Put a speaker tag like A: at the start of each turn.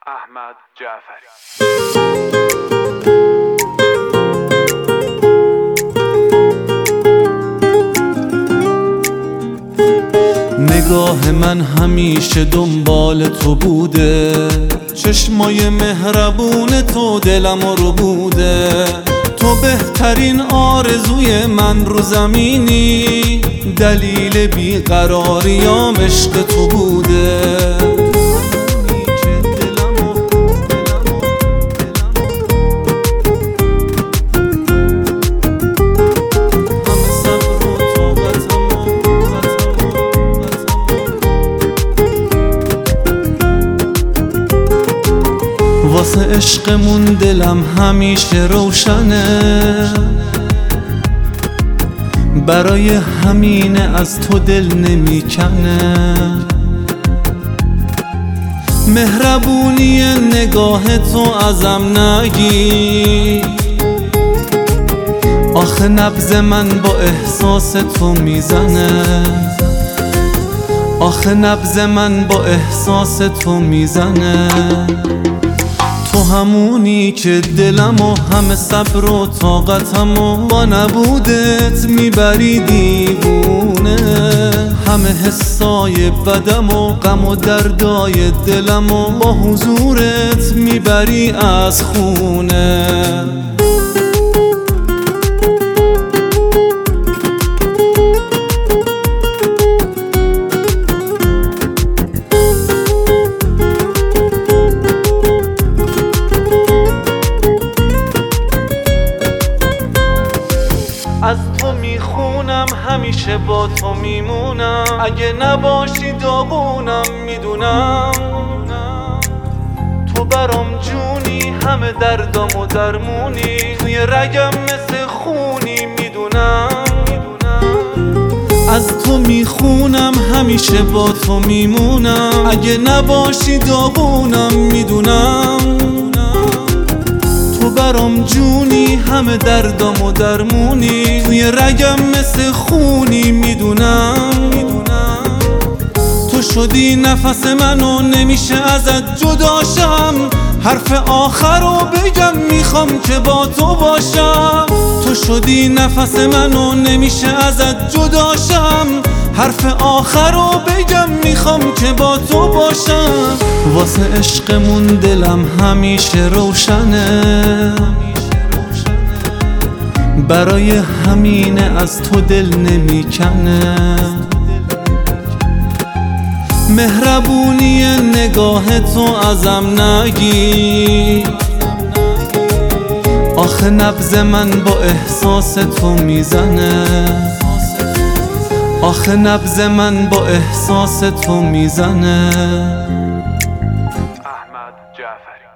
A: احمد جعفری.
B: نگاه من همیشه دنبال تو بوده، چشمای مهربون تو دلم رو بوده. تو بهترین آرزوی من رو زمینی، دلیل بیقراریام عشق تو بوده. واسه عشقمون دلم همیشه روشنه، برای همینه از تو دل نمیکنه. مهربونی نگاه تو ازم نگیر، آخه نبض من با احساس تو میزنه. آخه نبض من با احساس تو میزنه. تو همونی که دلم و همه صبر و طاقتم و با نبودت میبری دیوونه. همه حسای بدم و غم و دردای دلم و با حضورت میبری از خونه. از تو میخونم همیشه با تو میمونم، اگه نباشی داغونم میدونم. تو برام جونی همه دردامو درمونی، توی رگم مثل خونی میدونم. از تو میخونم همیشه با تو میمونم، اگه نباشی داغونم میدونم. تو برام جونی همه دردامو درمونی، توی رگم مثل خونی میدونم. تو شدی نفس منو نمیشه ازت جداشم، حرف آخر رو بگم میخوام که با تو باشم. تو شدی نفس منو نمیشه ازت جداشم، حرف آخر رو بگم میخوام که با تو باشم. واسه عشقمون دلم همیشه روشنه، برای همینه از تو دل نمیکنه. مهربونی نگاه تو ازم نگیر، آخه نبض من با احساس تو میزنه. آخه نبض من با احساس تو میزنه.
A: احمد جعفری.